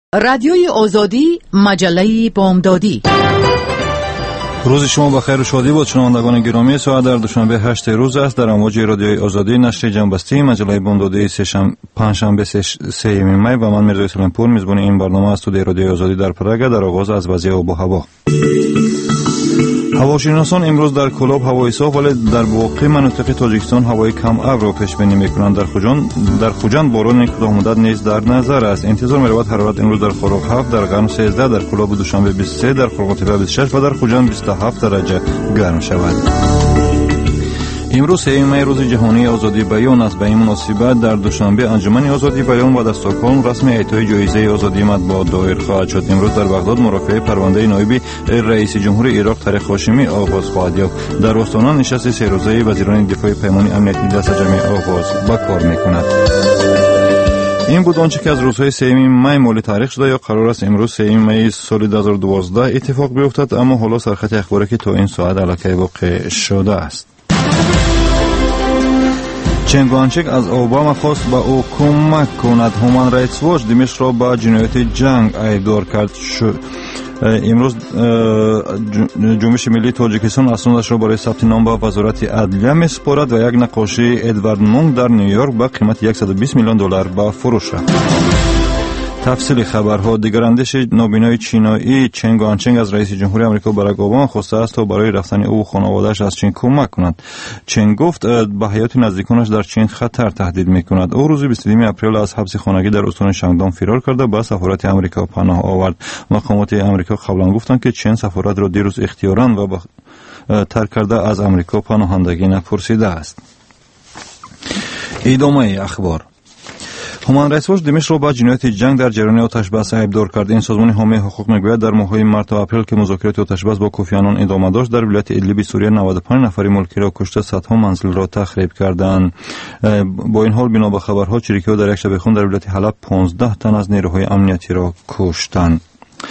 رادیوی آزادی، مجله بامدادی. روز شما بخیر و شادی باد شنوندگان گرامی. ساعت در دوشنبه 8 روز است. در امواج رادیوی آزادی نشر جنبسته مجله بامدادی پنجشنبه 3 می و من میرزا سلیمپور میزبان این برنامه است. استودیوی رادیوی آزادی در پراگ. در آغاز از وضعیت آب و هوا. هواشناسان امروز در کلاب هوای صاف ولی در باقی مناطق تاجیکستان هوای کم ابر را پیش بینی میکنند. در خوجند باران کوتاه مدت نیز در نظر است. انتظار می‌رود حرارت امروز در خروق 7، در قم 13، در کلاب دوشنبه 23، در خرقاتپه 26 و در خوجند 27 درجه گرم شود. امروز 3 می روز جهانی آزادی بیان است. به این مناسبت در دوشنبه انجمن آزادی بیان و در استکهلم رسمی اعطای جایزه آزادی مطبوعات دایر خواهد شد. امروز در بغداد مرافعه پرونده نایب رئیس جمهور عراق طارق هاشمی آغاز خواهد یافت. در استان نشست 3 روزه وزیران دفاع پیمان امنیتی دست جمعی آغاز به کار می‌کند. این بود آنچه که از روزهای 3 می مالی تاریخ شده یا قرار است امروز 3 می سال 2012 اتفاق بیفتد، اما حالا سرخط اخباری که تا این ساعت علاقه واقع شده است. چنگوانچک از اوباما خواست به او کمک کند. هومن رایتس واچ دمشق را به جنایت جنگ ایبدار کرد. امروز جنبش ملی تاجیکستان اسنادش را برای ثبت نام به وزارت عدلیه می‌سپارد و یک نقاشی ادوارد مونگ در نیویورک به قیمت $120 میلیون به فروش رفت. تفصیل خبرها. دیگر اندیش نابینای چینایی چنگ وانچنگ از رئیس جمهوری آمریکا باراک اوباما خواسته است تا برای رفتن او و خانواده‌اش از چین کمک کند. چنگ گفت به حیات نزدیکانش در چین خطر تهدید می‌کند. او روز 22 اپریل از حبس خانگی در استان شانگدام فرار کرده به سفارت آمریکا پناه آورد. مقامات آمریکا قبلا گفتند که چین سفارت را دیروز اختیاراً و ترک کرده از آمریکا پناهندگی نپرسیده است. ادامه اخبار. هومن رایتس واچ دمشق را با جنایت جنگ در جریان آتش بس ایبدار کرد. این سازمان حامی حقوق میگوید در ماه‌های مارس و اپریل که مذاکرات آتش بس با کوفی عنان ادامه داشت، در ولایت ادلیب سوریه 95 نفر ملکی را کشته، صدها منزل را تخریب کردند. با این حال بنا به خبرها چریکی‌ها در یک شبیخون در ولایت حلب 15 تن از نیروهای امنیتی را کشتند.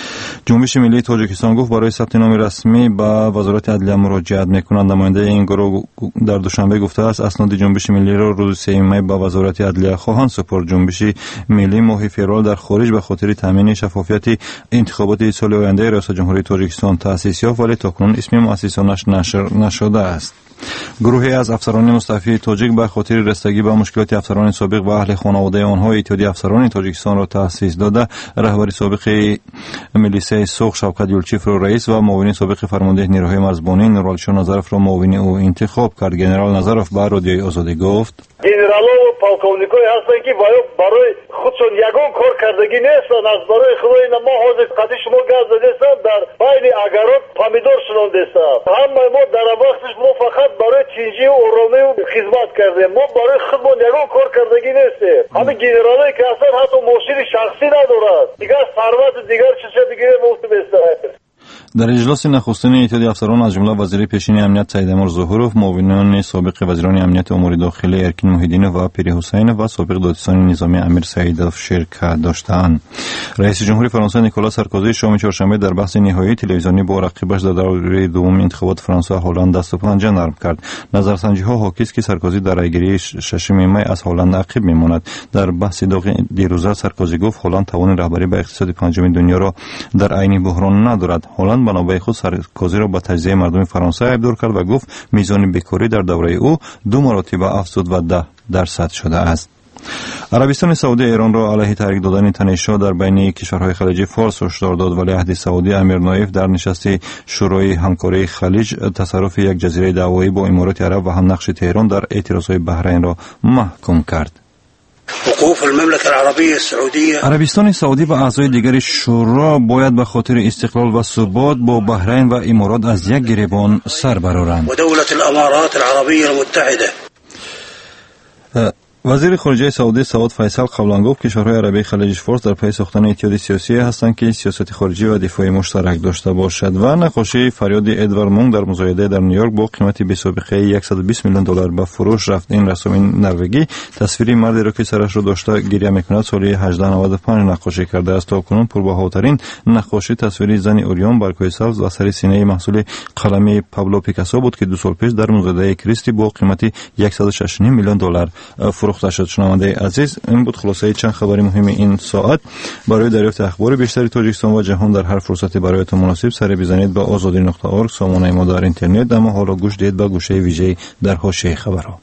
جنبش ملی تاجیکستان گفت برای ثبت نام رسمی به وزارت عدلیه مراجعت می‌کنند. نماینده این گروه در دوشنبه گفته است اسناد جنبش ملی را روز 3 می به وزارت عدلیه خواهند سپرد. جنبش ملی ماه فوریه در خارج به خاطر تامین شفافیت انتخابات سال آینده ریاست جمهوری تاجیکستان تأسیس یافت ولی تاکنون اسم مؤسسانش نشر نشده است. گروهی از افسران مستعفی تاجیک به خاطر رسیدگی به مشکلات افسران سابق و اهل خانواده آنها اتحادیه افسران تاجیکستان را تأسیس داده. رهبر سابق ملیسه سوخ شوکت یولچیف را رئیس و معاون سابق فرمانده نیروهای مرزبانی نورالشاه نظرف را معاون او انتخاب کرد. گنرال نظرف به رادیوی آزادی گفت گنرال‌ها و پالکونیک‌ها هستند که برای خودشون یگان کار کردگی نیستند. از برای خدای ما حاضر قدی شما گاز دادستان در بین اگرات پامیدور شنوندستان. همه ما در وقتش ما فقط برای چینجی و اورامی و خدمت کردیم. ما برای خودمون یگان کار کردگی نیستیم. همه گنرالایی که هستند حتی ماشین شخصی ندارند. دیگر ثروت دیگر چیزا دیگه مفت است. در اجلاس نخستین اتحادیه افسران از جمله وزیر پیشین امنیت سید امیر ظهورов، معاونان سابق وزیران امنیت امور داخلی ارکین محیدینov و پیری حسین و سابق دادستان نظامی امیر سعیدov شرکت داشتند. رئیس جمهوری فرانسه نیکولاس سارکوزی شام چهارشنبه در بحث نهایی تلویزیونی با رقیبش در دوره دوم انتخابات فرانسه هلند دست و پنجه نرم کرد. نظرسنجی‌ها حاکی است که سارکوزی در رأیگیری 6 می از هلند عقب می‌ماند. در بحث دیروزه سارکوزی گفت هلند توان رهبری به اقتصاد پنجم دنیا را در عین بحران ندارد. هلند بنابرای خود سارکوزی را با تجزیه مردم فرانسه ایبدار کرد و گفت میزان بیکاری در دوره او 2 مراتب افزود و 10% شده است. عربستان سعودی ایران را علیه تحریک دادن تنش‌ها در بین کشورهای خلیجی فارس هشدار داد. ولیعهد سعودی امیر نایف در نشست شورای همکاری خلیج تصرف یک جزیره دعوایی با امارات عرب و هم نقش تهران در اعتراضهای بحرین را محکوم کرد. وقوف المملكة العربية السعودية عربستان سعودی و اعضای دیگر شورا باید به خاطر استقلال و ثبات با بحرین و امارات از یک گریبان سر برآورند. و دولت الامارات العربية المتحدة. وزیر خارجه سعودی سعود فیصل قبلا گفت کشورهای عربی خلیج فارس در پی ساختن اتحادیه سیاسی هستند که سیاست خارجی و دفاعی مشترک داشته باشد. و نقاشی فریاد ادوارد مونگ در مزایده در نیویورک با قیمت بی‌سابقه $120 میلیون به فروش رفت. این رسام نروژی تصویری مردی را که سرش را داشته گریه میکند سال 1895 نقاشی کرده است. تاکنون پربهاترین نقاشی تصویری زن اوریون بر کوه سبز و سر سینه محصول قلمی پابلو پیکاسو بود که 2 سال پیش در مزایده کریستی با قیمت $169 میلیون فروخته شد. شنونده عزیز، این بود خلاصه چند خبری مهم این ساعت. برای دریافت اخبار بیشتر تاجیکستان و جهان در هر فرصتی برایتان مناسب سر بزنید به azadi.org سامانه ما در اینترنت. اما حالا گوش دهید به گوشه ویژه در حاشیه خبرها.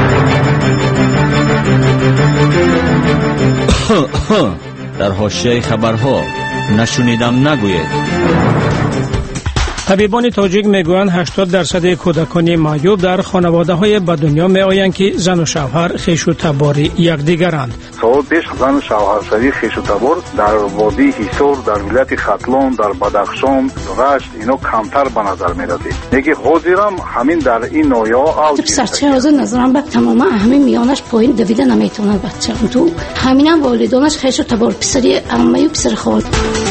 در حاشیه خبرها نشنیدم نگوید. طبیبان تاجیک میگویند 80% کودکان معیوب در خانواده‌های به دنیا میآیند که زن و شوهر خویش و تبار یکدیگرند. سال پیش زن و شوهرسری خویش و تبار در وادی حصار، در ولایت خطلان، در بدخشان، رشت اینا کمتر به نظر می‌رسید. دیگه حاضرم همین در این نوع‌ها پسرچه از نظرم به تمام همین میانش پایین دویده نمیتونه بچه. تو همینم والدانش خویش و تبار پسری عمه و پسر خال.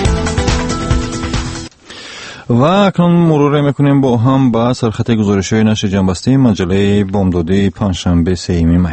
و اکنون مرور میکنیم با هم با سرخط گزارش‌های نشر جنبسته مجله بامدادی پنجشنبه 3 می.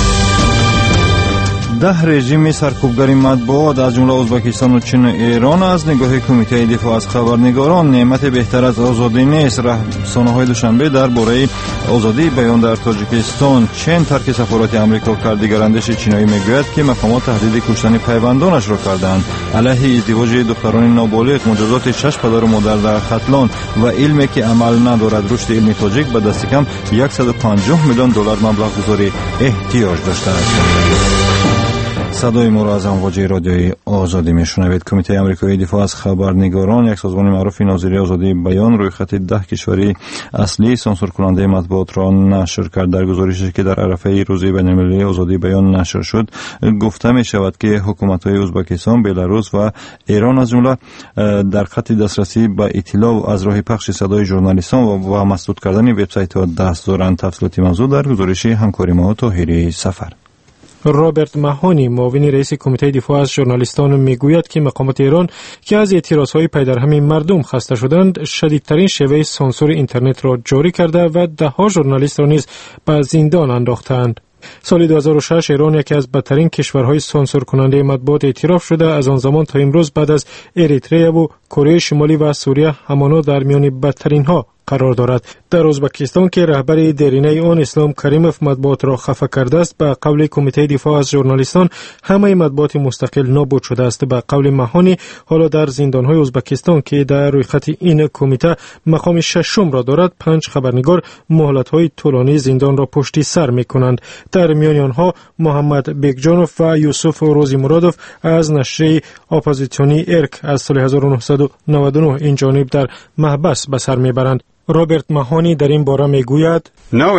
10 رژیم سرکوبگر مطبوعات از جمله ازبکستان و چین و ایران از نگاه کمیته دفاع از خبرنگاران نعمت بهتر از آزادی نیست. رسانه‌های دوشنبه درباره آزادی بیان در تاجیکستان چین ترک سفارت آمریکا کرد. گرانش چینایی میگوید که مقامات تهدید کشتن پیوندانش را کردند. علیه ازدواج دختران نابالغ، مجازات 6 پدر و مادر در خطلان و علمی که عمل ندارد، رشد علمی تاجیک به دست کم 150 میلیون دلار مبلغ گذاری احتیاج داشته است. صدای ما را از امواج رادیوی آزادی میشنوید. کمیته آمریکایی دفاع از خبرنگاران، یک سازمان معروف ناظری آزادی بیان، رویخط 10 کشوری اصلی سانسور کننده مطبوعات را نشر کرد. در گزارشی که در عرفه روز بین‌المللی آزادی بیان نشر شد، گفته می شود که حکومت‌های ازبکستان، بلاروس و ایران از جمله در خط دسترسی به اطلاع از راه پخش صدای ژورنالیستان و مسدود کردن وبسایت‌ها دست دارند. تفصیلات موضوع در گزارش همکاری ما طاهری سفر. رابرت مهانی، معاون رئیس کمیته دفاع از ژورنالیستان، میگوید که مقامات ایران که از اعتراضهای پی در هم مردم خسته شدند، شدیدترین شیوه سانسور اینترنت را جاری کرده و ده‌ها ژورنالیست را نیز به زندان انداختند. سال 2006 ایران یکی از بدترین کشورهای سانسور کننده مطبوعات اعتراف شده. از آن زمان تا امروز بعد از اریتریا و کره شمالی و سوریه همانا در میان بدترین ها قرار دارد. در ازبکستان که رهبر دیرینه آن اسلام کریموف مطبوعات را خفه کرده است، به قول کمیته دفاع از ژورنالیستان همه مطبوعات مستقل نابود شده است. به قول مهانی، حالا در زندان‌های ازبکستان که در روی خط این کمیته مقام ششم را دارد، 5 خبرنگار مهلت‌های طولانی زندان را پشت سر می‌کنند. در میان آنها محمد بیگجانوف و یوسف روزی مرادوف از نشریه اپوزیسیونی ارک از سال 1999 این جانب در محبس به سر میبرند. رابرت مهانی در این باره میگوید: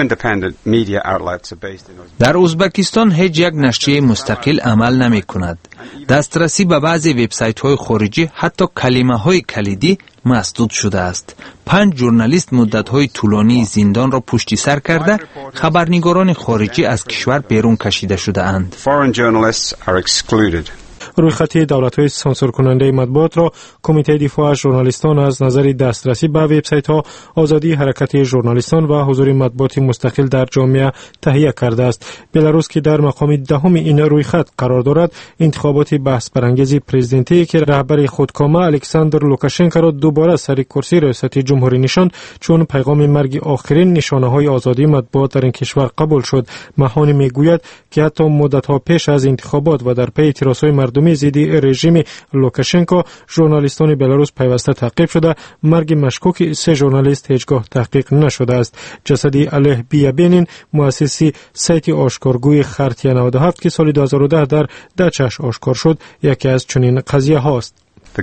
در ازبکستان هیچ یک نشریه مستقل عمل نمی کند. دسترسی به بعضی وبسایت های خارجی، حتی کلمه های کلیدی مسدود شده است. 5 ژورنالیست مدت های طولانی زندان را پشت سر کرده، خبرنگاران خارجی از کشور بیرون کشیده شده اند. روی خطی دولت‌های سانسور کننده مطبوعات را کمیته دفاع از ژورنالیستان از نظر دسترسی به وبسایت‌ها، آزادی حرکت ژورنالیستان و حضور مطبوعات مستقل در جامعه تهیه کرده است. بلاروس که در مقام دهم این روی خط قرار دارد، انتخابات بحث برانگیز پرزیدنتی که رهبر خودکامه الکساندر لوکاشنکو را دوباره سر کرسی ریاست جمهوری نشاند، چون پیغام مرگ آخرین نشانه‌های آزادی مطبوعات در این کشور قبول شد. مهانی میگوید که حتی مدت‌ها پیش از انتخابات و در پی اعتراض‌های مردمی ضد رژیم لوکاشنکو، ژورنالیستان بلاروس پیوسته تعقیب شده. مرگ مشکوک 3 ژورنالیست هیچگاه تحقیق نشده است. جسدی علیه بیابینین، مؤسسی سایت آشکارگوی خرتیه 97 که سال 2010 در دچش آشکار شد، یکی از چنین قضیه هاست.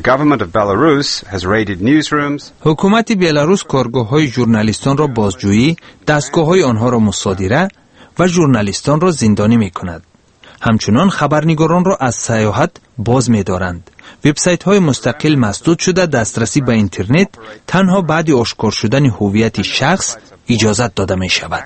حکومت بلاروس کارگاه‌های ژورنالیستان را بازجویی، دستگاه‌های آنها را مصادره و ژورنالیستان را زندانی می‌کند. همچنان خبرنگاران را از سیاحت باز می‌دارند. وبسایت‌های مستقل مسدود شده، دسترسی به اینترنت تنها بعد آشکار شدن هویت شخص اجازت داده می‌شود.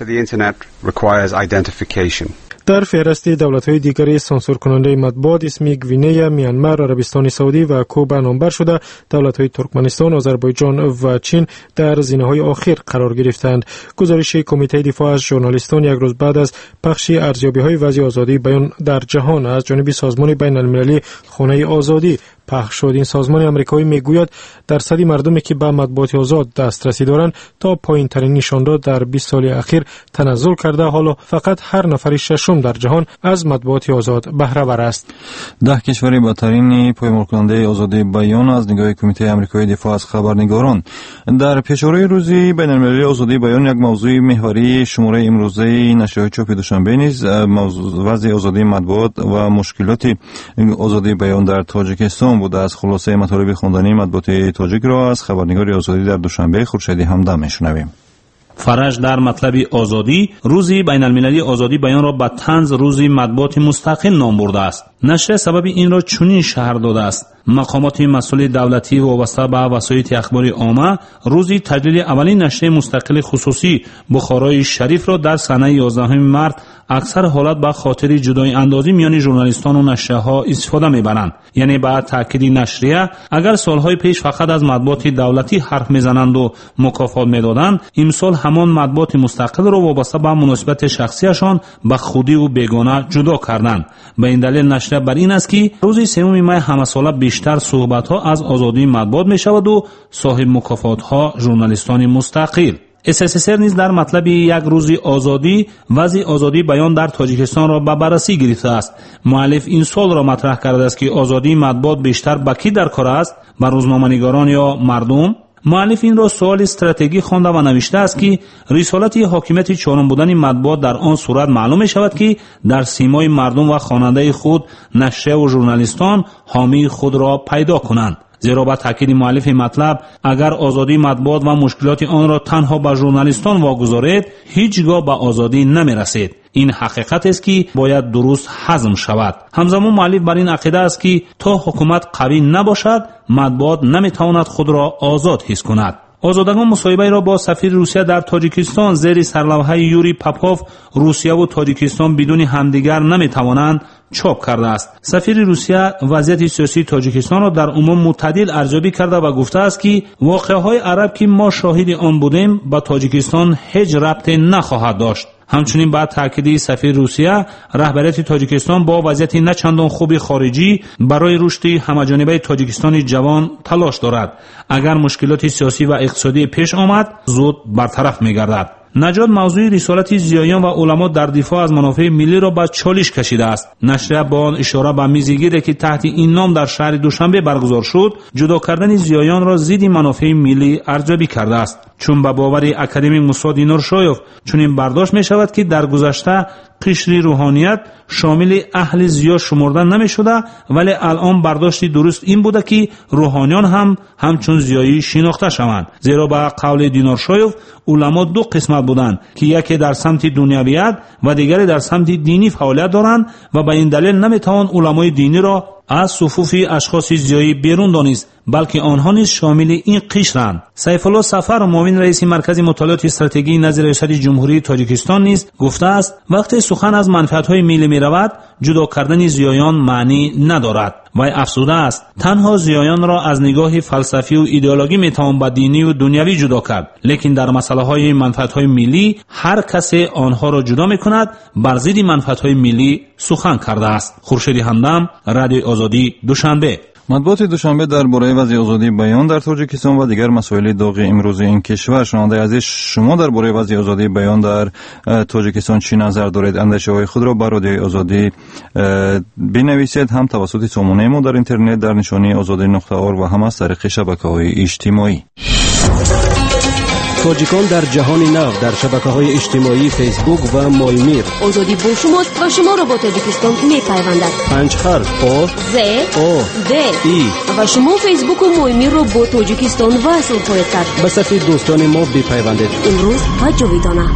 در فهرست دولت‌های دیگری سانسور کننده مطبوعات اسم گوینه، میانمار، عربستان سعودی و کوبا نامبر شده. دولت‌های ترکمنستان، آذربایجان و چین در زینه‌های آخر قرار گرفتند. گزارش کمیته دفاع از ژورنالیستان یک روز بعد از پخش ارزیابی‌های وضع آزادی بیان در جهان از جانب سازمان بین‌المللی خانه آزادی پخش شد. این سازمان آمریکایی میگوید درصد مردمی که به مطبوعات آزاد دسترسی دارند تا پایین‌ترین نشان‌ها در 20 سال اخیر تنزل کرده، حالا فقط هر نفر ششم در جهان از مطبوعات آزاد بهره بر است. 10 کشور برترین پایمال کننده آزادی بیان از نگاه کمیته آمریکایی دفاع از خبرنگاران در پیشروی روزی بین‌المللی آزادی بیان یک موضوع محوری شماره امروزه نشریه‌های چاپ دوشنبه نیز وضع آزادی مطبوعات و مشکلات آزادی بیان در تاجیکستان بود. از خلاصه مطالب خواندنی مطبوعات تاجیک را از خبرنگار آزادی در دوشنبه خورشیدی همدم میشنویم. فرج در مطلب آزادی روزی بین المللی آزادی بیان را به طنز روزی مطبوعات مستقل نام برده است. نشریه سبب این را چنین شهر داده است: مقامات مسئول دولتی وابسته به وسایط اخباری عامه روزی تجلیل اولین نشریه مستقل خصوصی بخارای شریف را در سنه 11 مارس اکثر حالت به خاطر جدای اندازی میان ژورنالیستان و نشریه‌ها استفاده می‌برند. یعنی با تاکید نشریه اگر سالهای پیش فقط از مطبوعات دولتی حرف می‌زنند و مکافات می‌دادند، امسال همان مطبوعات مستقل را وابسته به مناسبت شخصیشان به خودی و بیگانه جدا کردند. به این دلیل نشریه بر این است که روز 3 می همه ساله بیشتر صحبت‌ها از آزادی مطبوعات می‌شود و صاحب مکافات‌ها ژورنالیستان مستقل. SSSR نیز در مطلب یک روزی آزادی وضع آزادی بیان در تاجیکستان را به بررسی گرفته است. مؤلف این سوال را مطرح کرده است که آزادی مطبوعات بیشتر به کی در کار است؟ بر روزنامه‌نگاران یا مردم؟ مؤلف این را سوال استراتژی خوانده و نوشته است که رسالت حاکمیت چهارم بودن مطبوعات در آن صورت معلوم می شود که در سیمای مردم و خواننده خود نشریه و ژورنالیستان حامی خود را پیدا کنند. زیرا با تاکید مؤلف مطلب اگر آزادی مطبوعات و مشکلات آن را تنها به ژورنالیستان واگذارید هیچگاه به آزادی نمی رسید. این حقیقت است که باید درست هضم شود. همزمان مؤلف بر این عقیده است که تا حکومت قوی نباشد مطبوعات نمی تواند خود را آزاد حس کند. آزادگان مصاحبه را با سفیر روسیه در تاجیکستان زیر سرلوحه یوری پاپوف روسیه و تاجیکستان بدون همدیگر نمی توانند چاپ کرده است. سفیر روسیه وضعیت سیاسی تاجیکستان را در عموم معتدل ارزیابی کرده و گفته است که واقعه‌های عرب که ما شاهد آن بودیم با تاجیکستان هیچ ربطی نخواهد داشت. همچنین بعد تاکید سفیر روسیه رهبریت تاجیکستان با وضعیت نه چندان خوب خارجی برای رشد همه‌جانبه تاجیکستان جوان تلاش دارد. اگر مشکلات سیاسی و اقتصادی پیش آمد زود برطرف می‌گردد. نجات موضوع رسالت زیایان و علما در دفاع از منافع ملی را به چالش کشیده است. نشریه با آن اشاره به میزگیری که تحت این نام در شهر دوشنبه برگزار شد جدا کردن زیایان را ضد منافع ملی ارزیابی کرده است. چون به باور اکادمیک موسی دینارشایف چنین برداشت می شود که در گذشته قشر روحانیت شامل اهل زیا شمرده نمی شده، ولی الان برداشت درست این بوده که روحانیان هم همچون زیایی شناخته شوند. زیرا به قول دینارشایف علما دو قسمت بودند که یکی در سمت دنیویت و دیگری در سمت دینی فعالیت دارند و به این دلیل نمی توان علمای دینی را از صفوف اشخاص زیایی بیرون دانست، بلکه آنها نیز شامل این قشرند. سیف الله صفر معاون رئیس مرکز مطالعات استراتژی نزد ریاست جمهوری تاجیکستان نیز گفته است وقتی سخن از منفعت‌های ملی می‌رود جدا کردن زیایان معنی ندارد. وی افزوده است تنها زیایان را از نگاه فلسفی و ایدئولوژی میتوان با دینی و دنیوی جدا کرد، لیکن در مسائل منفعت‌های ملی هر کسی آنها را جدا می‌کند بر ضد منفعت‌های ملی سخن کرده است. خورشید همدم، رادیو آزادی، دوشنبه. مطبوعات دوشنبه درباره وضع آزادی بیان در تاجیکستان و دیگر مسائل داغ امروز این کشور. شنونده عزیز، شما درباره وضع آزادی بیان در تاجیکستان چی نظر دارید؟ اندیشه‌های خود را بر رادیوی آزادی بنویسید، هم توسط سامانه ما در اینترنت در نشانی azadi.org و هم از طریق شبکه‌های اجتماعی. تاجیکان در جهان نو در شبکه‌های اجتماعی فیسبوک و مایمیر. آزادی با شماست و شما را با تاجیکستان می‌پیوندد. 5 حرف آ ز او د ای و شما فیسبوک و مایمیر را با تاجیکستان وصل خواهید کرد. به صفحه دوستان ما بپیوندید. امروز و جاویدانه.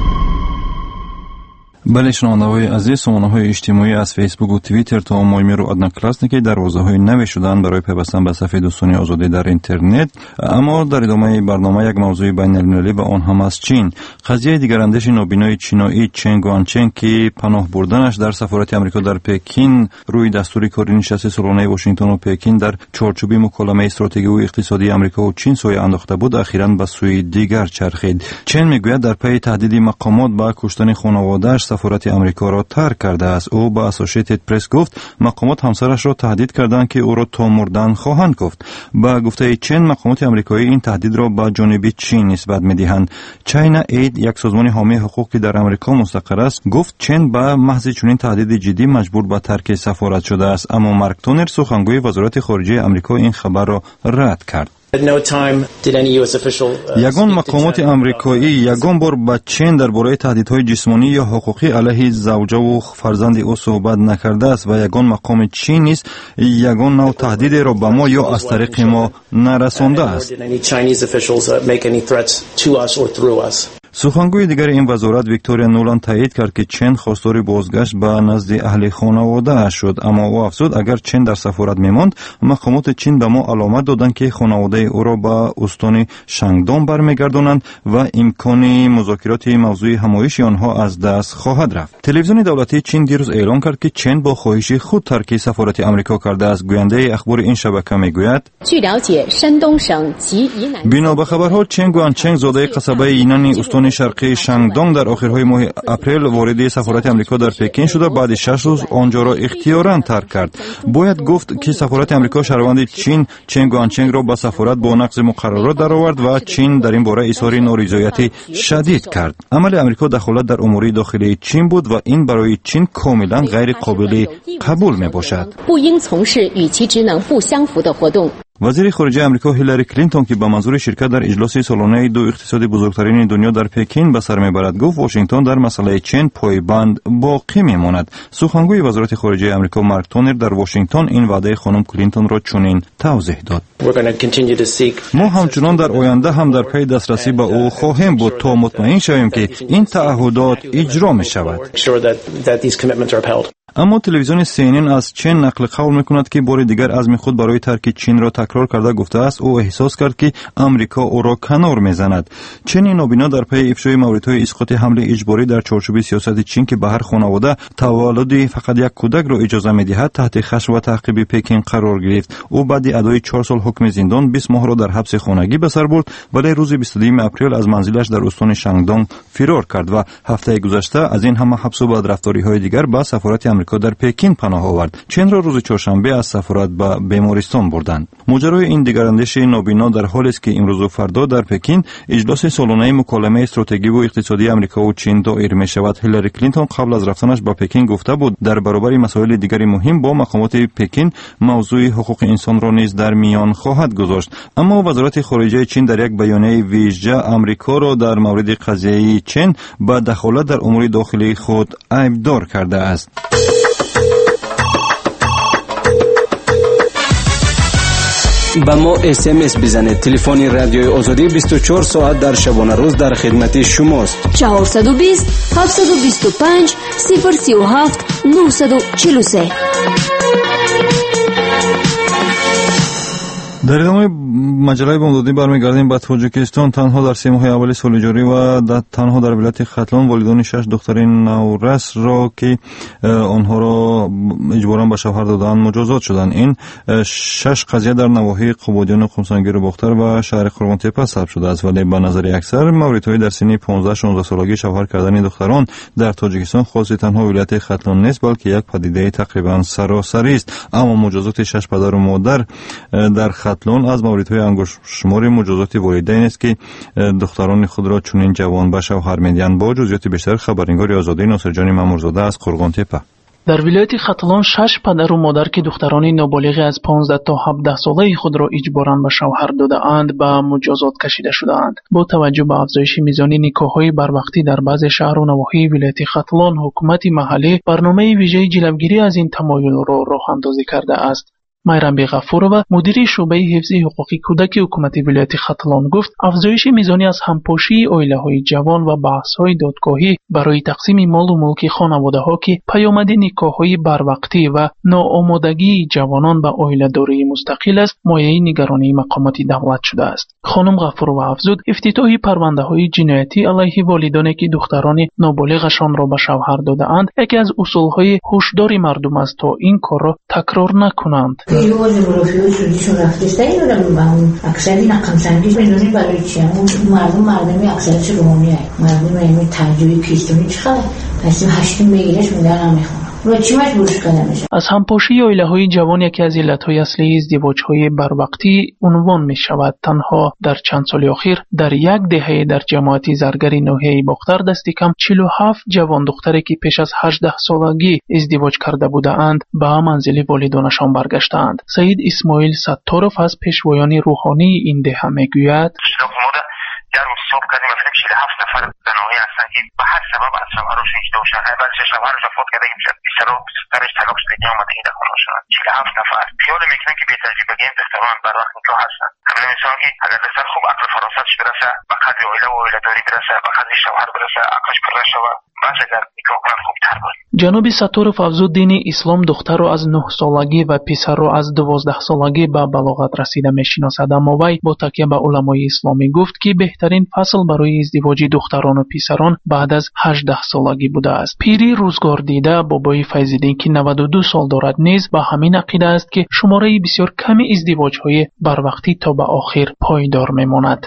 بله شنونده‌های عزیز، سامانه‌های اجتماعی از فیسبوک و توییتر تا مایمیر و ادناکلاسنیکی دروازه‌های نو شدن برای پیوستن به صفحه دوستان آزادی در اینترنت. اما در ادامه برنامه یک موضوع بین‌المللی و آن هم از چین. قضیه دیگراندیش نابینای چینایی چن گوانچن که پناه بردنش در سفارت آمریکا در پکین روی دستور کاری نشست سالانه واشنگتن و پکین در چارچوب مکالمه استراتژی و اقتصادی آمریکا و چین سوی انداخته بود، اخیراً به سوی دیگر چرخید. چن میگوید در پی تهدید مقامات به کشتن خانواده‌اش سفارت آمریکا را ترک کرده است. او با اسوسییتد پرس گفت مقامات همسرش را تهدید کردند که او را تا مردن خواهند گفت. با گفته چین مقامات آمریکایی این تهدید را به جانب چین نسبت می‌دهند. چاینا اید، یک سازمان حامی حقوق که در آمریکا مستقر است، گفت چین با محض چنین تهدید جدی مجبور به ترک سفارت شده است. اما مارک تونر سخنگوی وزارت خارجه آمریکا این خبر را رد کرد. یگان مقامات آمریکایی یگان بار با چین درباره تهدیدهای جسمانی یا حقوقی علیه زوجه و فرزند او صحبت نکرده است و یگان مقام چین نیست یگان نوع تهدید را به ما یا از طریق ما نرسانده است. سخنگوی دیگر این وزارت ویکتوریا نولند تایید کرد که چین خواستار بازگشت به نزد اهل خانواده شد، اما او افزود اگر چین در سفارت میماند مقامات چین به ما علامت دادند که خانواده او را به استان شانگدونگ برمیگردانند و امکان مذاکرات موضوع همایش آنها از دست خواهد رفت. تلویزیون دولتی چین دیروز اعلام کرد که چین با خواهش خود ترک سفارت آمریکا کرده است. گوینده اخبار این شبکه میگوید بنا به خبرها چین گوانچنگ زاده قصبه یینن استان شرقی شانگدونگ در آخرهای ماه اپریل وارد سفارت آمریکا در پکین شده، بعد 6 روز آنجا را اختیاراً ترک کرد. باید گفت که سفارت آمریکا شهروند چین گوانچنگ را به سفارت با نقض مقررات درآورد و چین در این باره اظهار نارضایتی شدید کرد. عمل آمریکا دخالت در امور داخلی چین بود و این برای چین کاملا غیر قابل قبول میباشد. وزیر خارجه آمریکا هیلاری کلینتون که به منظور شرکت در اجلاس سالانه دو اقتصاد بزرگترین دنیا در پکین به سر میبرد گفت واشنگتن در مسئله چین پایبند باقی میماند. سخنگوی وزارت خارجه آمریکا مارک تونر در واشنگتن این وعده خانم کلینتون را چنین توضیح داد: ما همچنان در آینده هم در پی دسترسی به او خواهیم بود تا مطمئن شویم که این تعهدات اجرا می شود. اما تلویزیون CNN از چین نقل قول میکند که بار دیگر عزم خود برای ترک چین را تکرار کرده گفته است او احساس کرد که آمریکا او را کنار میزند. چین نابینا در پی افشای موردهای اسقاط حمله اجباری در چارچوب سیاست چین که به هر خانواده تولد فقط یک کودک را اجازه میدهد تحت خشم و تعقیب پکین قرار گرفت. او بعد ادای 4 سال حکم زندان 20 ماه را در حبس خانگی به سر برد، ولی روز 22 اپریل از منزلش در استان شانگدونگ فرار کرد و هفته گذشته از این همه حبس و بدرفتاری‌های دیگر به سفارت آمریکا در پکین پناه آورد. چین را روز چهارشنبه از سفارت به بیمارستان بردند. ماجرای این دگراندیش نابینا در حالی است که امروز و فردا در پکین اجلاس سالانه مکالمه استراتژی و اقتصادی آمریکا و چین دایر می شود. هیلاری کلینتون قبل از رفتنش به پکین گفته بود در برابر مسائل دیگری مهم با مقامات پکین موضوع حقوق انسان را نیز در میان خواهد گذاشت. اما وزارت خارجه چین در یک بیانیه ویژه آمریکا را در مورد قضیه چین با دخالت در امور داخلی خود عیبدار کرده است. با ما SMS بزنید. تلفن رادیوی آزادی 24 ساعت در شبانه روز در خدمت شماست. 420 725 037 943. در ادامه مجله بامدادی برمیگردیم به تاجیکستان. تنها در 3 ماه اول سال جاری و تنها در ولایت ختلان والدان 6 دختر نورس را که آنها را اجباراً به شوهر دادند مجازات شدند. این 6 قضیه در نواحی قبادیان و قمسانگیر باختر و شهر قرغانتپه ثبت شده است، ولی به نظر اکثر موردهای در سن 15-16 سالگی شوهر کردن دختران در تاجیکستان خاص تنها ولایت ختلان نیست، بلکه یک پدیده تقریباً سراسری است. اما مجازات 6 پدر و مادر در ختلان از موردهای انگشت شمار مجازات والدین است که دختران خود را چنین جوان به شوهر میدهند. با جزئیات بیشتر خبرنگار آزادی ناصرجان مامورزاده از قرغانتپه. در ولایت ختلان 6 پدر و مادر که دختران نابالغ از 15 تا 17 ساله خود را اجباراً به شوهر داده‌اند به مجازات کشیده شده‌اند. با توجه به افزایش میزان نکاح‌های بروقتی در بعضی شهر و نواحی ولایت ختلان، حکومت محلی برنامه ویژه جلوگیری از این تمایل را راه‌اندازی کرده است. میرم غفورова مدیر شعبه حفظ حقوق کودک حکومت ولایت ختلان گفت افزایش میزانی از همپاشی عائله‌های جوان و بحث‌های دادگاهی برای تقسیم مال و ملک خانواده‌ها که پیامد نکاح‌های بروقتی و ناآمادگی جوانان به عائله‌داری مستقل است مایه نگرانی مقامات دولت شده است. خانم غفورова افزود افتتاح پرونده‌های جنایتی علیه والدانی که دختران نابالغشان را به شوهر داده‌اند یکی از اصول‌های هشدار مردم است تا این کار را تکرار نکنند. یوازې ورافیو شدیشون رفتشته این رو با اون اکثری نقمسنگی میدونی برای چی؟ اون مردمی اکثرش رومانی هست. مردم اینمی تنجوی کیستونی چقدر تصمیم هشتم میگیرش میگن میخونم رو چی مجبورش کنم میشه. از همپاشی عائله‌های جوان یکی از علتهای اصلی ازدواج‌های بروقتی عنوان می‌شود. تنها در چند سال اخیر در یک دهه در جماعت زرگری ناحیه باختر دستی کم 47 جوان دختری که پیش از 18 سالگی ازدواج کرده بودند به منزل والدانشان برگشتند. سید اسماعیل ستارов از پیشوایان روحانی این دهه میگوید در روز صبح کردیم مثلا 47 نفر زنایی هستن که به هر سبب از شوهرشون جدا شدن. بعد شوهرش فوت کرده میشه بیچاره سرش طلاق شده اومده این خونه شدن 47 نفر. خیال میکنن که بی تجربگی دختران بر وقت نکاح هستن. همین مثلا که اگر دختر خوب عقل فراستش برسه به قدر عائله و عائله‌داری برسه به قدر شوهر برسه عقلش پر شود بس اگر نکاح کنن خوبتر بود. جناب ستارов افزود دین اسلام دختر را از 9 سالگی و پسر را از 12 سالگی به بلاغت رسیده میشناسد. اما وی با تکیه به علمای اسلامی گفت که بهترین فصل برای ازدواج دختران و پسران بعد از 18 سالگی بوده است. پیری روزگار دیده بابای فیض‌الدین که 92 سال دارد نیز به همین عقیده است که شماره بسیار کمی ازدواج‌های بروقتی تا به آخر پایدار میماند.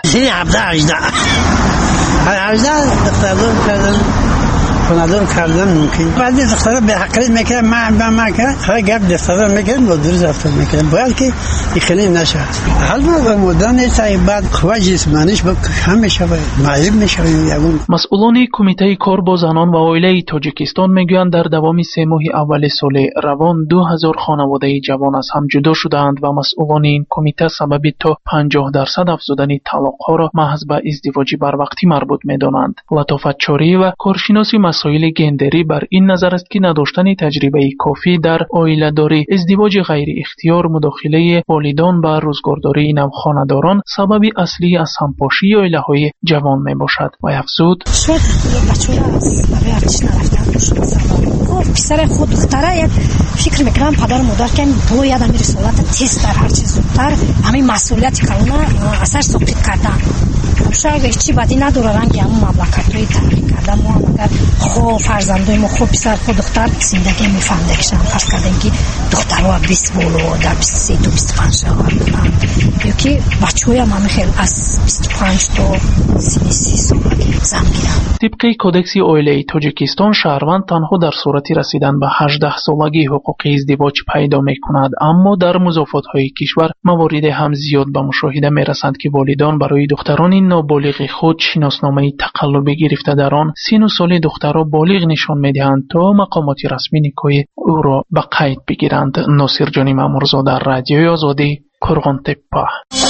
ندارم کردن ممکن بعضی دخترها به حقیقت میکنن من که خیلی گپ دخترها میکنن با درست رفتار میکنن باید که خیلی نشه حال ما مدن نیست بعد قوه جسمانیش کم میشه معیب میشه. مسئولان کمیته کار با زنان و عائله تاجیکستان میگویند در دوام 3 ماه اول سال روان 2000 خانواده جوان از هم جدا شدند و مسئولان این کمیته سبب تا 50% افزودن طلاق‌ها را محض به ازدواج بروقتی مربوط میدانند. لطافت چاری و کارشناسی مسائل گندری بر این نظر است که نداشتن تجربه کافی در عائله داری، ازدواج غیر اختیار، مداخله والدان به روزگارداری نوخانه‌داران سبب اصلی از همپاشی عائله‌های جوان میباشد. و افزود شاید بچه‌ها از برای ارتش نرفتن گفت پسر خود دختره فکر میکنم پدر مادر که باید همین رسالت تست در هر چیز زودتر همین مسئولیتی که اونا اثر ساقط کردن. شاید هیچی بدی نداره رنگی همون مملکت‌های تحقیق کردن. ما هم اگر خواه فرزندای ما خواه پسر خواه دختر زندگی میفهمده کشن فرض کردن که دخترها 20 بولو در 23 تا 25 سال بودن یا که بچه های هم خیلی از 25 تا 33 سالگی زن گیرن. طبق کودکس عائله تاجیکستان شهروند تنها در صورت رسیدن به 18 سالگی حقوق ازدواج پیدا میکند، اما در مضافات‌های کشور موارد هم زیاد به مشاهده میرسند که والدان برای دختران نابالغ خود شناسنامه تقلبی گرفته در آن سن و سال دختر را بالغ نشان میدهند تا مقامات رسمی نکاح او را به قید بگیرند. ناصر جانی مامورزاده، رادیوی آزادی، کرغانتپه.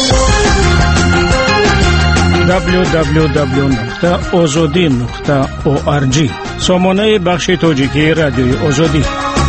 www.azadi.org سامانه بخش تاجیکی رادیوی آزادی.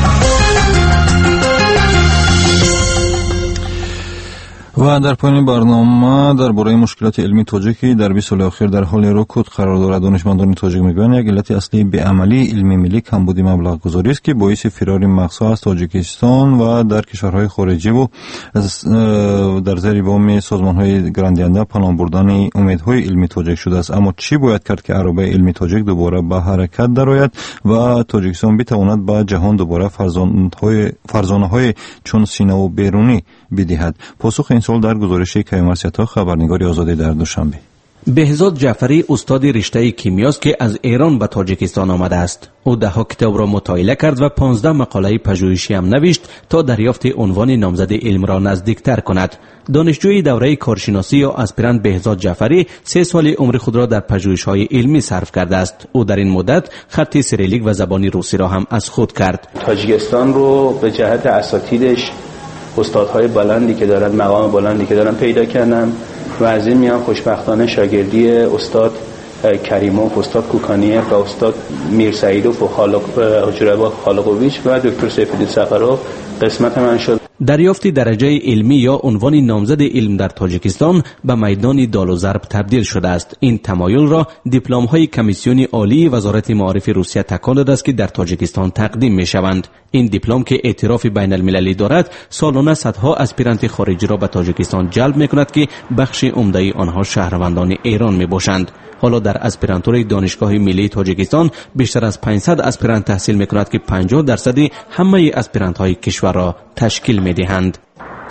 و در پایان برنامه درباره مشکلات علمی تاجیکی در 20 سال اخیر در حال رکود قرار دارد. دانشمندان تاجیک میگویند یک علت اصلی بی‌عملی علمی ملی کمبود مبلغ گذاری است که باعث فرار مغزها از تاجیکستان و در کشورهای خارجی و در زیر بام سازمان‌های گراندهنده پناه بردن امیدهای علمی تاجیک شده است. اما چی باید کرد که عربه علمی تاجیک دوباره به حرکت درآید و تاجیکستان بتواند به جهان دوباره فرزانه‌های چون سینه و بیرونی بدهد؟ پاسخ این سوال در گزارش کیومرسیتا خبرنگاری آزادی در دوشنبه. بهزاد جعفری استاد رشته کیمیاست که از ایران به تاجیکستان آمده است. او 10 کتاب را مطالعه کرد و 15 مقاله پژوهشی هم نوشت تا دریافت عنوان نامزد علم را نزدیکتر کند. دانشجوی دوره کارشناسی یا آسپیرانت بهزاد جعفری 3 سال عمر خود را در پژوهش‌های علمی صرف کرده است. او در این مدت خط سیریلیک و زبان روسی را هم از خود کرد. تاجیکستان رو به جهت اساتیدش استادهای بلندی که دارن، مقام بلندی که دارن پیدا کردم و از این میان خوشبختانه شاگردی استاد کریموف، استاد کوکانیف و استاد میرسعیدوف و خالقوویچ و دکتر سیف‌الدین سفرو قسمت من شد. دریافت درجه علمی یا عنوان نامزد علم در تاجیکستان به میدان دال و ضرب تبدیل شده است. این تمایل را دیپلم‌های کمیسیون عالی وزارت معارف روسیه تکان داده است که در تاجیکستان تقدیم می‌شوند. این دیپلم که اعتراف بین المللی دارد، سالانه صدها اسپیرانت خارجی را به تاجیکستان جلب می‌کند که بخش عمده آنها شهروندان ایران میباشند. حالا در اسپیرانتور دانشگاه ملی تاجیکستان بیشتر از 500 اسپیرانت تحصیل می‌کند که 50% همه اسپیرانت‌های کشور را تشکیل می‌دهند.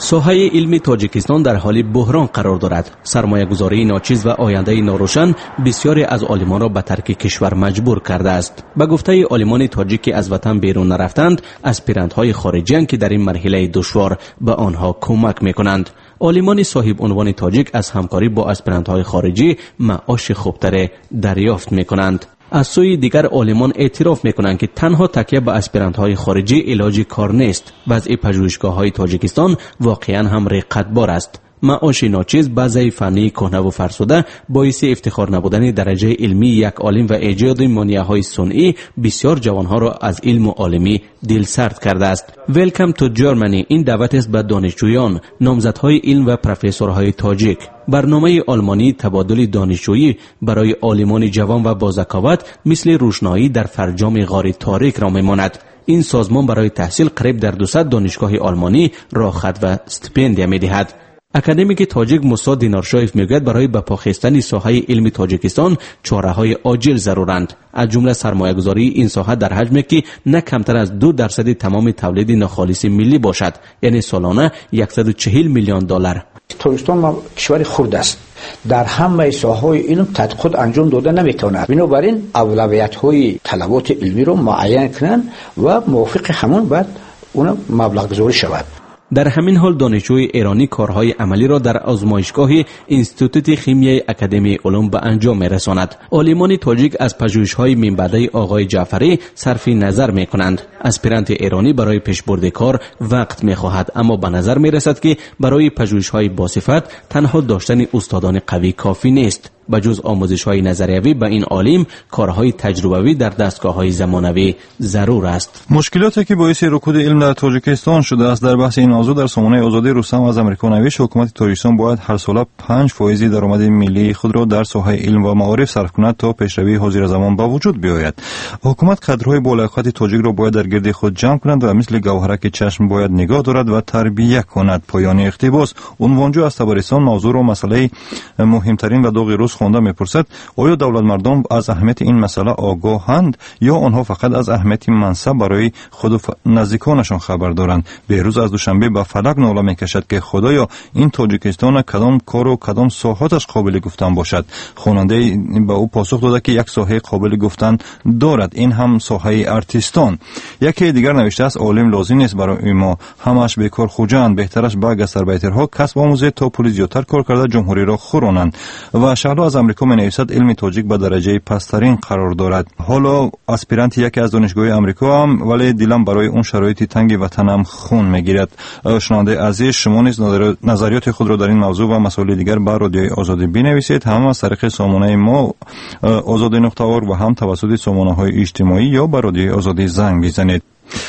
ساحه علمی تاجیکستان در حال بحران قرار دارد. سرمایه‌گذاری ناچیز و آینده ناروشن بسیاری از عالمان را به ترک کشور مجبور کرده است. به گفته عالمان تاجیک که از وطن بیرون نرفتند، اسپیرانت‌های خارجی که در این مرحله دشوار به آنها کمک می‌کنند. عالمان صاحب عنوان تاجیک از همکاری با اسپیرانت‌های خارجی معاش خوبتر دریافت می‌کنند. از سوی دیگر عالمان اعتراف میکنند که تنها تکیه به اسپیرانت‌های خارجی علاج کار نیست. بعضی پژوهشگاه‌های تاجیکستان واقعاً هم رقتبار است. معاش ناچیز، بعضی فنی کهنه و فرسوده باعث افتخار نبودن درجه علمی یک عالم و ایجاد مانع‌های صنعی بسیار جوانها را از علم و عالمی دل سرد کرده است. ویلکام تو جرمنی این دعوت است به دانشجویان، نامزدهای علم و پروفسورهای تاجیک. برنامه آلمانی تبادل دانشجویی برای عالمان جوان و با ذکاوت مثل روشنایی در فرجام غار تاریک را میماند. این سازمان برای تحصیل قریب در 200 دانشگاه آلمانی راهخط و استیپندیه می‌دهد. اکادمیک تاجیک موسی دینارشایف میگوید برای به پا خستن ساحه علم تاجیکستان چاره‌های عاجل ضرورند. از جمله سرمایه‌گذاری این ساحه در حجمی که نه کمتر از 2% تمام تولید ناخالص ملی باشد، یعنی سالانه 140 میلیون دلار. تاجیکستان کشور خرد است. در همه ساحه‌های علم تحقیقات انجام داده نمی‌تواند. بنابراین اولویت‌های طلبات علمی را معین کنند و موافق همون بعد اون مبلغ گذاری شود. در همین حال دانشجوی ایرانی کارهای عملی را در آزمایشگاه اینستیتوت خیمیای اکادمی علوم به انجام می‌رساند. عالمان تاجیک از پژوهش‌های منبعی آقای جعفری صرف نظر می‌کنند. اسپیرانت ایرانی برای پیشبرد کار وقت می‌خواهد، اما به نظر می‌رسد که برای پژوهش‌های باصفت تنها داشتن استادان قوی کافی نیست. بجز آموزش‌های نظریوی به این عالم، کارهای تجربوی در دستگاه‌های زمانوی ضرور است. مشکلاتی که باعث رکود علم در تاجیکستان شده است. در بحث این موضوع در سامانه آزادی رستم از امریکا نوشت حکومت تاجیکستان باید هر سال 5% درآمد ملی خود را در ساحه علم و معارف صرف کند تا پیشروی حاضر زمان به وجود بیاید. حکومت کادرهای بالیاقت تاجیک را باید در گرد خود جمع کند و مثل گوهرک چشم باید نگاه دارد و تربیت کند. پایان اقتباس. عنوانجو از تبریستان موضوع را مسئله مهمترین و داغ روز خوانده میپرسد: آیا دولت مردم از اهمیت این مسئله آگاهند یا آنها فقط از اهمیت منصب برای خود و نزدیکانشان خبر دارند؟ بهروز از دوشنبه به فلک ناله میکشد که خدایا این تاجیکستان کدام کار و کدام ساحاتش قابل گفتن باشد. خواننده به او پاسخ داده که یک ساحه قابل گفتن دارد، این هم ساحه ارتستان. یکی دیگر نوشته است: عالم لازم نیست برای ما همش بیکار خوجند، بهترش با گستربیترها کسب آموزه تا پول زیادتر کار کرده جمهوری را خورانند. و شهلا از امریکا می نویسد علم تاجیک به درجه پسترین قرار دارد. حالا اسپیرانت یکی از دانشگاه امریکا هم، ولی دلم برای اون شرایط تنگ وطنم خون میگیرد. شنونده عزیز، شما نیز نظریات خود را در این موضوع و مسائل دیگر بر رادیوی آزادی بنویسید، هم از طریق سامانه ما آزادی.org و هم توسط سامانه‌های اجتماعی یا بر رادیوی آزادی زنگ بزنید.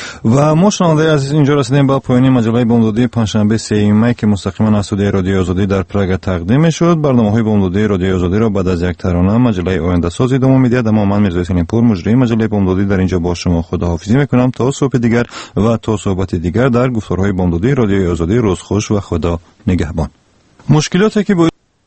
و ما شنونده عزیز اینجا رسیدیم به پایان مجله بامدادی پنجشنبه 3 می که مستقیما از استودیوی رادیو آزادی در پراگ تقدیم شد. برنامه‌های بامدادی رادیو آزادی را بعد از یک ترانه مجله آینده سازی ادامه می‌دهد. اما من میرزا حسین پور مجری مجله بامدادی در اینجا با شما خداحافظی می‌کنم تا صبح دیگر و تا صحبت دیگر در گفتارهای بامدادی رادیو آزادی. روز خوش و خدا نگهبان. مشکلاتی که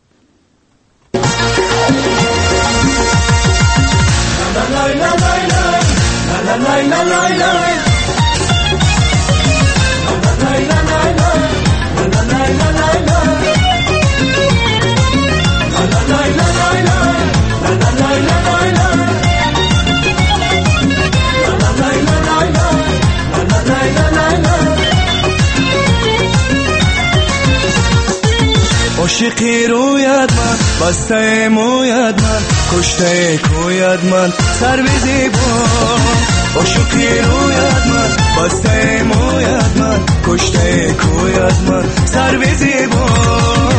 عاشقی رویت من، بسته مویت من، کشته کویت من، سر به زیبان. عاشقی رویت من، بسته مویت من، کشته کویت من، سر به زیبان.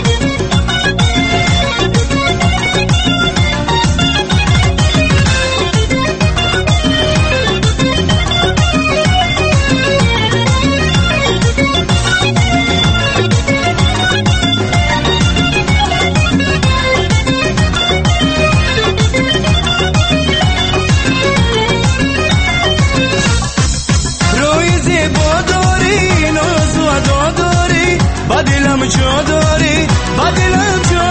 جا داری بدلم جا،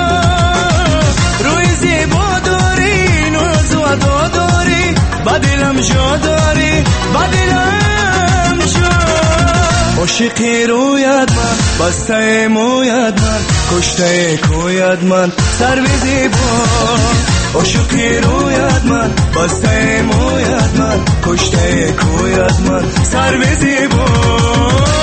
روی زیبا داری ناز و ادا داری بدلم جا داری بدلم جا. عاشقی رویت من بسته مویت من کشته کویت من سر زیبان عاشقی رویت من بسته مویت من کشته کویت من سر زیبان